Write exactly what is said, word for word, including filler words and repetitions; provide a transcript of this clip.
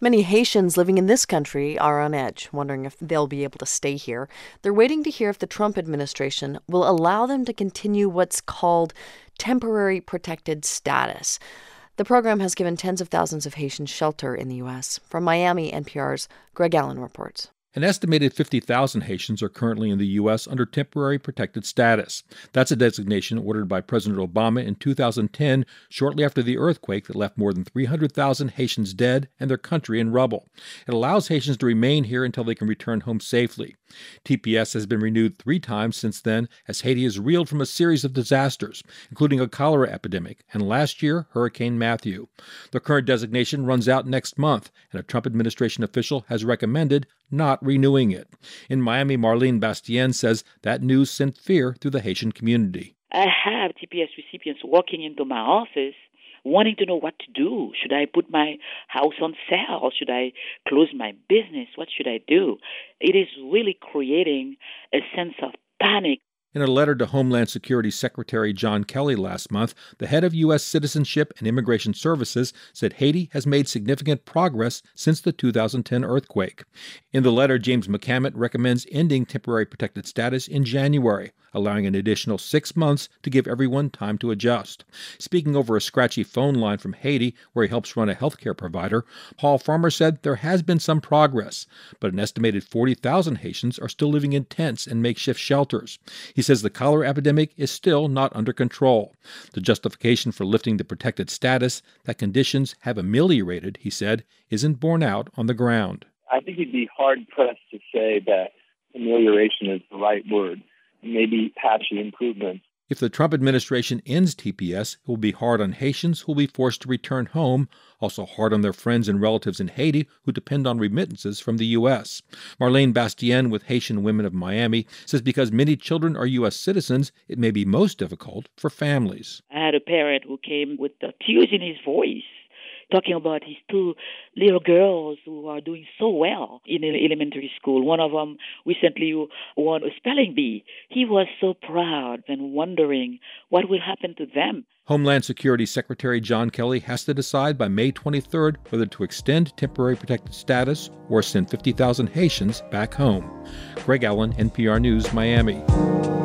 Many Haitians living in this country are on edge, wondering if they'll be able to stay here. They're waiting to hear if the Trump administration will allow them to continue what's called temporary protected status. The program has given tens of thousands of Haitians shelter in the U S. From Miami, N P R's Greg Allen reports. An estimated fifty thousand Haitians are currently in the U S under temporary protected status. That's a designation ordered by President Obama in two thousand ten, shortly after the earthquake that left more than three hundred thousand Haitians dead and their country in rubble. It allows Haitians to remain here until they can return home safely. T P S has been renewed three times since then as Haiti has reeled from a series of disasters, including a cholera epidemic and last year, Hurricane Matthew. The current designation runs out next month, and a Trump administration official has recommended not renewing it. In Miami, Marlene Bastien says that news sent fear through the Haitian community. I have T P S recipients walking into my office wanting to know what to do. Should I put my house on sale? Should I close my business? What should I do? It is really creating a sense of panic. In a letter to Homeland Security Secretary John Kelly last month, the head of U S Citizenship and Immigration Services said Haiti has made significant progress since the two thousand ten earthquake. In the letter, James McCammett recommends ending temporary protected status in January, allowing an additional six months to give everyone time to adjust. Speaking over a scratchy phone line from Haiti, where he helps run a healthcare provider, Paul Farmer said there has been some progress, but an estimated forty thousand Haitians are still living in tents and makeshift shelters. He He says the cholera epidemic is still not under control. The justification for lifting the protected status, that conditions have ameliorated, he said, isn't borne out on the ground. I think you'd be hard-pressed to say that amelioration is the right word. Maybe patchy improvements. If the Trump administration ends T P S, it will be hard on Haitians who will be forced to return home, also hard on their friends and relatives in Haiti who depend on remittances from the U S. Marlene Bastien with Haitian Women of Miami says because many children are U S citizens, it may be most difficult for families. I had a parent who came with the tears in his voice, talking about his two little girls who are doing so well in elementary school. One of them recently won a spelling bee. He was so proud and wondering what will happen to them. Homeland Security Secretary John Kelly has to decide by May twenty-third whether to extend temporary protected status or send fifty thousand Haitians back home. Greg Allen, N P R News, Miami.